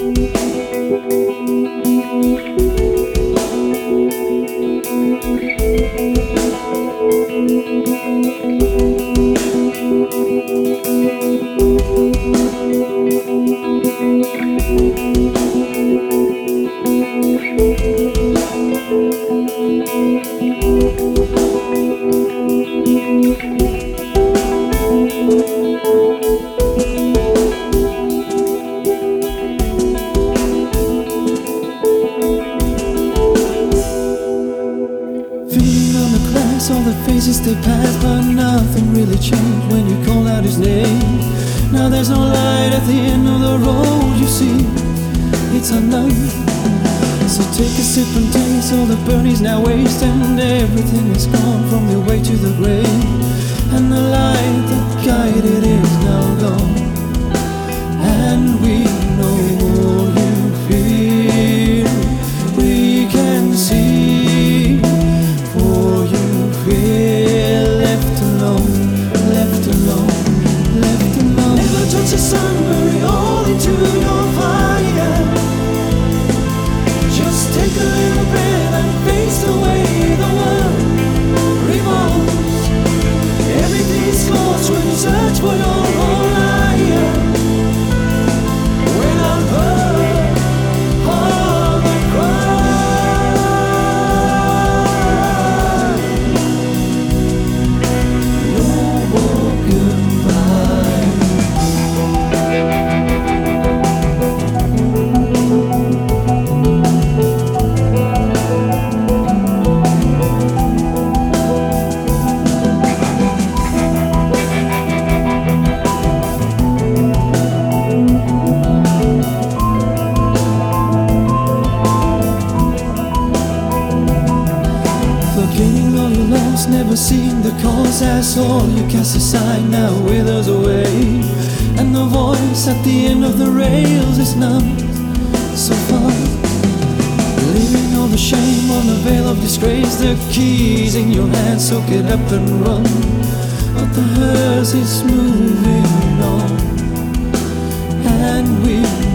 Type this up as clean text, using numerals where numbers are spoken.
All the faces they pass, but nothing really changed when you call out his name. Now there's no light at the end of the road, you see, it's unknown. So take a sip and taste, all the burning's now waste, and everything is gone from your way to the grave. And the light that guided is now gone, and we know all you feel, we can see, for you feel left alone, left alone, left alone. Never touch the sun, bury all into your fire. Just take a little breath and face the way the world revolves. Everything's lost when you search for your whole life. When I've heard all the cry, no more goodbye. Forgetting all you lost, never seen the cause, that's all you cast aside now withers away. And the voice at the end of the rails is numb, so far, leaving all the shame on the veil of disgrace. The keys in your hand, so get up and run, but the hearse is moving on, and we